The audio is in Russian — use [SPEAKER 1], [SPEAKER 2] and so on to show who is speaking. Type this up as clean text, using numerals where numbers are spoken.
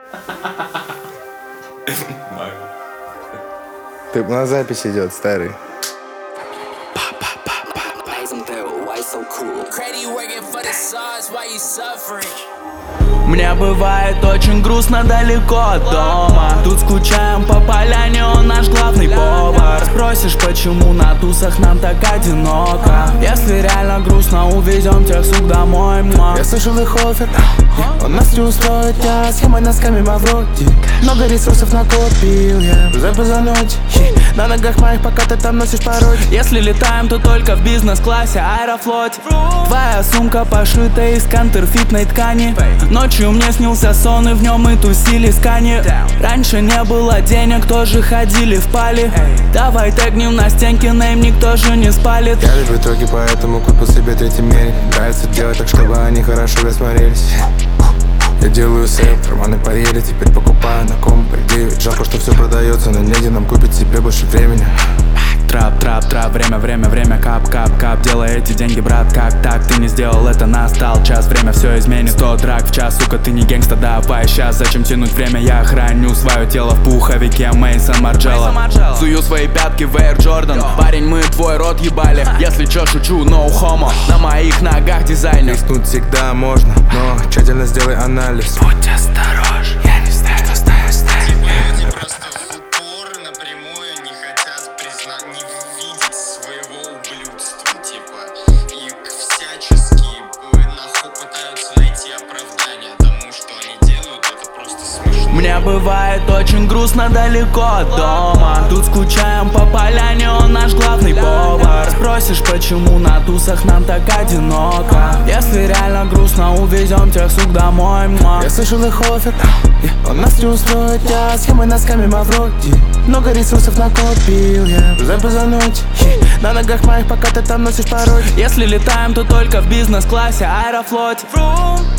[SPEAKER 1] Ты на запись идет, старый.
[SPEAKER 2] Мне бывает очень грустно далеко от дома. Тут скучаем по поляне, он наш главный повар. Спросишь, почему на тусах нам так одиноко? Если реально грустно, увезем тех сук домой.
[SPEAKER 1] Я слышал их офер, он нас не устроит. Я схемой носками Мавроди. Много ресурсов накопил я за ночь. На ногах моих, пока ты там носишь порой.
[SPEAKER 2] Если летаем, то только в бизнес-классе Аэрофлоте. Твоя сумка пошита из контрфитной ткани. Ночью мне снился сон, и в нем мы тусили с Кани. Раньше не было денег, тоже ходили в пали. Давай тегнем на стенке, нейм никто же не спалит.
[SPEAKER 1] Я люблю треки, поэтому купил себе третий мерин. Нравится делать так, чтобы они хорошо рассмотрелись. Я делаю сейл, карманы поели, теперь покупаю на комп. Жалко, что все продается, но негде нам купить себе больше времени.
[SPEAKER 2] Трап, время, кап, делай эти деньги, брат, как так? Ты не сделал это, настал час, время все изменит. 100 драк в час, сука, ты не гэнгста, давай сейчас. Зачем тянуть время, я храню свое тело в пуховике Мейсон Марджелло. Сую свои пятки в Air Jordan. Парень, мы твой рот ебали. Если чё, шучу, no homo. На моих ногах дизайнер.
[SPEAKER 1] Рискнуть всегда можно, но тщательно сделай анализ.
[SPEAKER 2] Будь осторожен, я не знаю, что ставить.
[SPEAKER 3] Они просто в упор напрямую не хотят не видеть своего ублюдства, типа, и всячески нахуй пытаются найти оправдание тому, что они делают, это просто смешно.
[SPEAKER 2] Мне бывает очень грустно далеко от дома. Тут скучаем по поляне, он наш главный повар. Спросишь, почему на тусах нам так одиноко? Если реально грустно, увезем тех сук домой.
[SPEAKER 1] Я слышал их офер, он нас не устроит. Я схемой носками Мавроди. Много ресурсов накопил я за ночь. На ногах моих, пока ты там носишь порой.
[SPEAKER 2] Если летаем, то только в бизнес-классе Аэрофлоте.